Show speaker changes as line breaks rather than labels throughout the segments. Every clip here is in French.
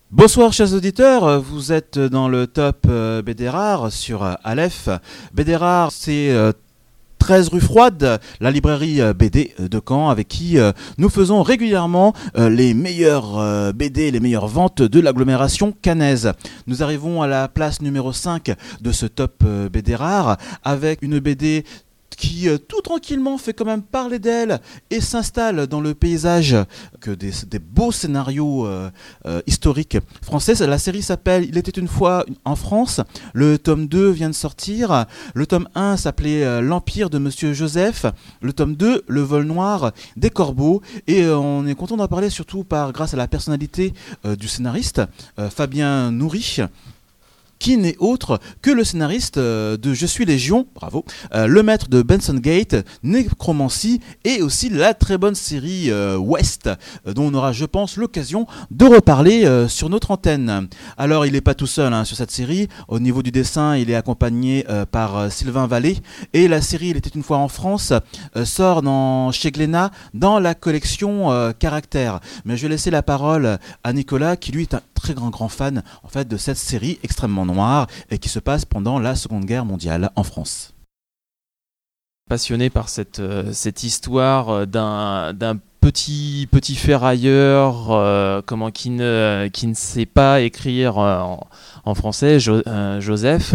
Bonsoir chers auditeurs, vous êtes dans le top BD Rare sur Aleph. BD Rare, c'est 13 rue Froide, la librairie BD de Caen, avec qui nous faisons régulièrement les meilleurs BD, les meilleures ventes de l'agglomération caennaise. Nous arrivons à la place numéro 5 de ce top BD Rare, avec une BD qui tout tranquillement fait quand même parler d'elle et s'installe dans le paysage que des beaux scénarios historiques français. La série s'appelle Il était une fois en France. Le tome 2 vient de sortir. Le tome 1 s'appelait L'Empire de Monsieur Joseph. Le tome 2, Le vol noir des corbeaux. Et on est content d'en parler surtout grâce à la personnalité du scénariste, Fabien Nourry, qui n'est autre que le scénariste de Je suis Légion, bravo, le maître de Benson Gate, Nécromancie, et aussi la très bonne série West, dont on aura, je pense, l'occasion de reparler sur notre antenne. Alors, il n'est pas tout seul sur cette série. Au niveau du dessin, il est accompagné par Sylvain Vallée, et la série Il était une fois en France sort chez Glénat dans la collection Caractère. Mais je vais laisser la parole à Nicolas, qui lui est un très grand fan en fait de cette série extrêmement noire et qui se passe pendant la Seconde Guerre mondiale en France.
Passionné par cette histoire d'un petit ferrailleur qui ne sait pas écrire en français, Joseph,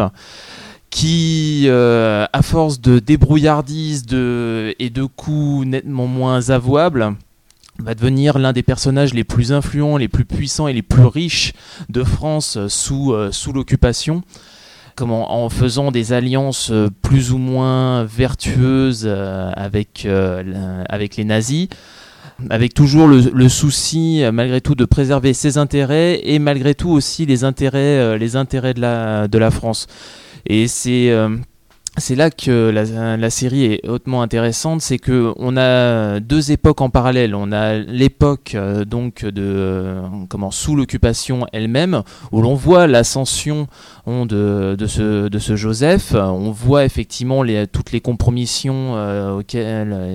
qui, à force de débrouillardise et de coups nettement moins avouables, va devenir l'un des personnages les plus influents, les plus puissants et les plus riches de France sous l'occupation, en faisant des alliances plus ou moins vertueuses avec les nazis, avec toujours le souci malgré tout de préserver ses intérêts et malgré tout aussi les intérêts de la France. Et c'est là que la série est hautement intéressante, c'est que on a deux époques en parallèle. On a l'époque sous l'occupation elle-même, où l'on voit l'ascension de ce Joseph. On voit effectivement toutes les compromissions auxquelles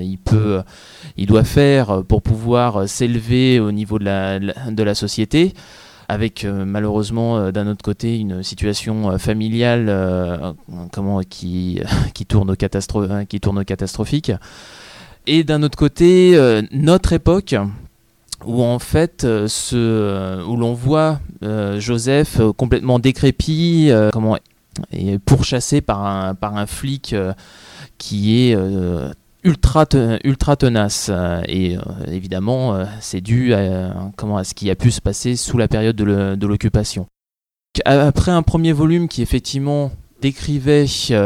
il doit faire pour pouvoir s'élever au niveau de la société, avec malheureusement d'un autre côté une situation familiale qui tourne au catastrophique, et d'un autre côté notre époque où en fait où l'on voit Joseph complètement décrépit et pourchassé par un flic qui est ultra tenace, et évidemment c'est dû à ce qui a pu se passer sous la période de l'occupation. Après un premier volume qui effectivement décrivait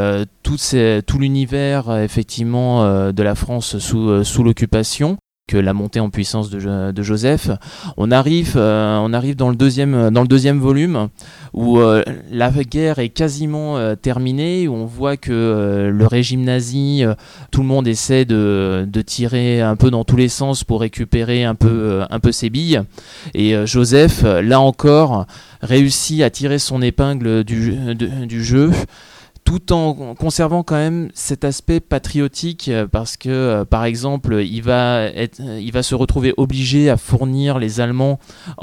tout l'univers effectivement de la France sous l'occupation, que la montée en puissance de Joseph, on arrive dans le deuxième volume où la guerre est quasiment terminée, où on voit que le régime nazi, tout le monde essaie de tirer un peu dans tous les sens pour récupérer un peu ses billes, et Joseph, là encore, réussit à tirer son épingle du jeu, tout en conservant quand même cet aspect patriotique, parce que par exemple il va se retrouver obligé à fournir les Allemands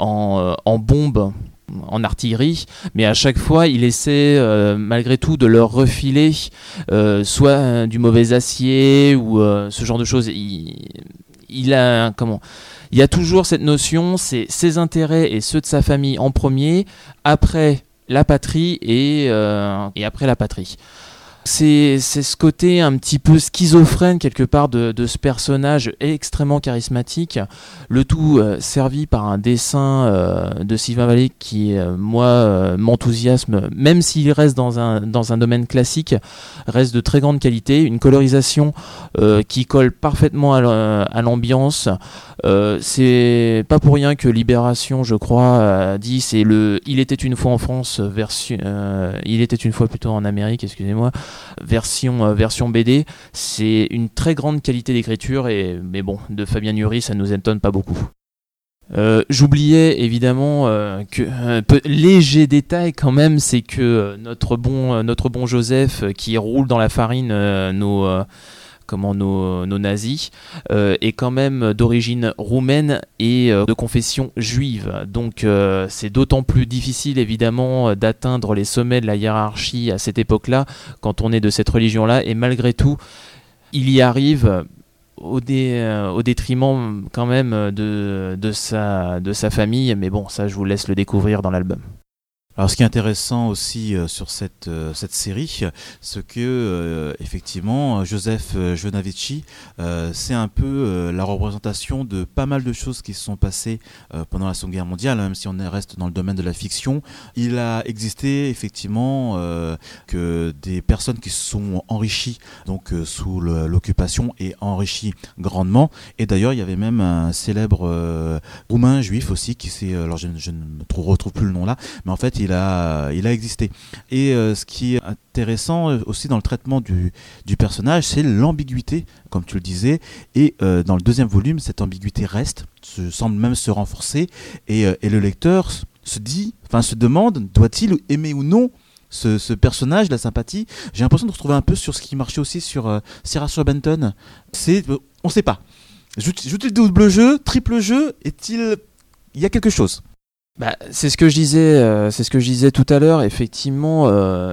en bombes, en artillerie, mais à chaque fois il essaie malgré tout de leur refiler soit du mauvais acier ou ce genre de choses. Il y a toujours cette notion, c'est ses intérêts et ceux de sa famille en premier, après la patrie et après la patrie. C'est ce côté un petit peu schizophrène quelque part de ce personnage extrêmement charismatique, le tout servi par un dessin de Sylvain Vallée qui m'enthousiasme, même s'il reste dans un domaine classique, reste de très grande qualité, une colorisation qui colle parfaitement à l'ambiance. C'est pas pour rien que Libération, je crois, dit c'est Il était une fois en France Il était une fois plutôt en Amérique, excusez-moi, version BD. C'est une très grande qualité d'écriture, mais bon, de Fabien Nury, ça nous étonne pas beaucoup. J'oubliais évidemment que léger détail quand même, c'est que notre bon Joseph qui roule dans la farine nos nazis, est quand même d'origine roumaine et de confession juive. Donc c'est d'autant plus difficile évidemment d'atteindre les sommets de la hiérarchie à cette époque-là quand on est de cette religion-là, et malgré tout il y arrive au détriment quand même de sa famille, mais bon, ça je vous laisse le découvrir dans l'album.
Alors, ce qui est intéressant aussi sur cette série, c'est que effectivement, Joseph Jonavici, c'est un peu la représentation de pas mal de choses qui se sont passées pendant la Seconde Guerre mondiale, même si on reste dans le domaine de la fiction. Il a existé effectivement que des personnes qui se sont enrichies donc sous l'occupation et enrichies grandement. Et d'ailleurs, il y avait même un célèbre roumain juif aussi qui s'est, alors je ne retrouve plus le nom là, mais en fait il a existé. Et ce qui est intéressant aussi dans le traitement du personnage, c'est l'ambiguïté, comme tu le disais, et dans le deuxième volume, cette ambiguïté semble même se renforcer, et le lecteur se demande, doit-il aimer ou non ce personnage, la sympathie. J'ai l'impression de retrouver un peu sur ce qui marchait aussi sur Sarah Benton. On ne sait pas. Joue-t-il double jeu, triple jeu, il y a quelque chose.
C'est ce que je disais tout à l'heure. Effectivement,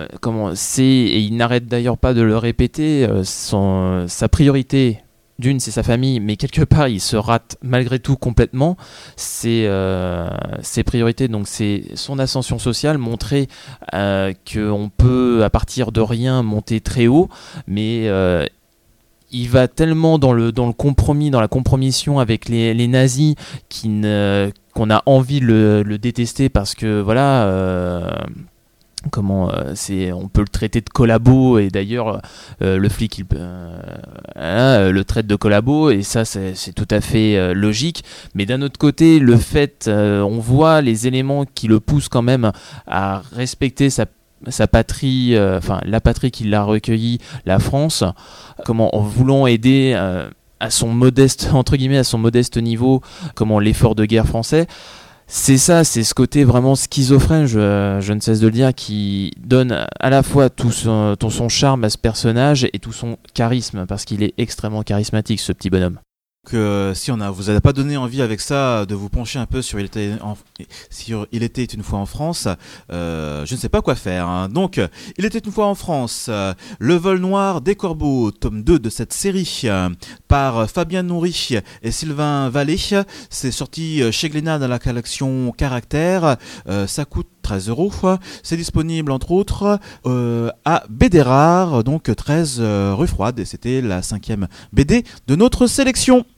et il n'arrête d'ailleurs pas de le répéter. Sa priorité, d'une, c'est sa famille, mais quelque part, il se rate malgré tout complètement. Ses priorités, donc c'est son ascension sociale, montrer qu'on peut à partir de rien monter très haut, mais il va tellement dans le compromis, dans la compromission avec les nazis qu'on a envie de le détester, parce que voilà, on peut le traiter de collabo, et d'ailleurs le flic le traite de collabo, et ça c'est tout à fait logique. Mais d'un autre côté, le fait, on voit les éléments qui le poussent quand même à respecter sa patrie, la patrie qui l'a recueilli, la France, en voulant aider à son modeste niveau, l'effort de guerre français. C'est ce côté vraiment schizophrène, je ne cesse de le dire, qui donne à la fois tout son charme à ce personnage et tout son charisme, parce qu'il est extrêmement charismatique, ce petit bonhomme.
Si vous n'avez pas donné envie avec ça de vous pencher un peu sur Il était une fois en France, je ne sais pas quoi faire, hein. Donc, Il était une fois en France, Le vol noir des corbeaux, tome 2 de cette série, par Fabien Nourri et Sylvain Vallée. C'est sorti chez Glénat dans la collection Caractère. Ça coûte 13 €. C'est disponible entre autres à BD Rare, donc 13 rue Froide, et c'était la 5e BD de notre sélection.